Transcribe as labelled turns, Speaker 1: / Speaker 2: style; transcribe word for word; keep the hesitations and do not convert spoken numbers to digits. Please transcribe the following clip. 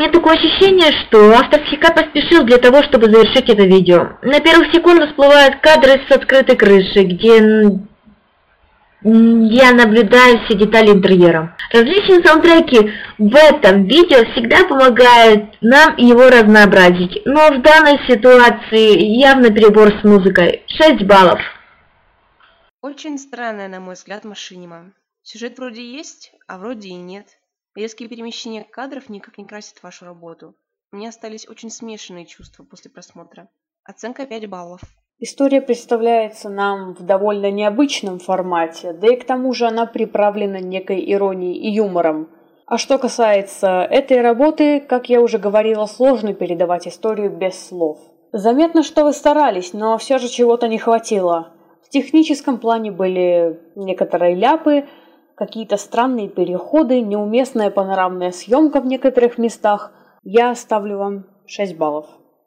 Speaker 1: меня такое ощущение, что автор слегка поспешил для того, чтобы завершить это видео. На первых секундах всплывают кадры с открытой крыши, где я наблюдаю все детали интерьера. Различные саундтреки в этом видео всегда помогают нам его разнообразить, но в данной ситуации явно перебор с музыкой. шесть баллов.
Speaker 2: Очень странная, на мой взгляд, машинима. Сюжет вроде есть, а вроде и нет. Резкие перемещения кадров никак не красят вашу работу. У меня остались очень смешанные чувства после просмотра. Оценка пять баллов.
Speaker 3: История представляется нам в довольно необычном формате, да и к тому же она приправлена некой иронией и юмором. А что касается этой работы, как я уже говорила, сложно передавать историю без слов. Заметно, что вы старались, но все же чего-то не хватило. В техническом плане были некоторые ляпы, какие-то странные переходы, неуместная панорамная съемка в некоторых местах. Я ставлю вам шесть баллов.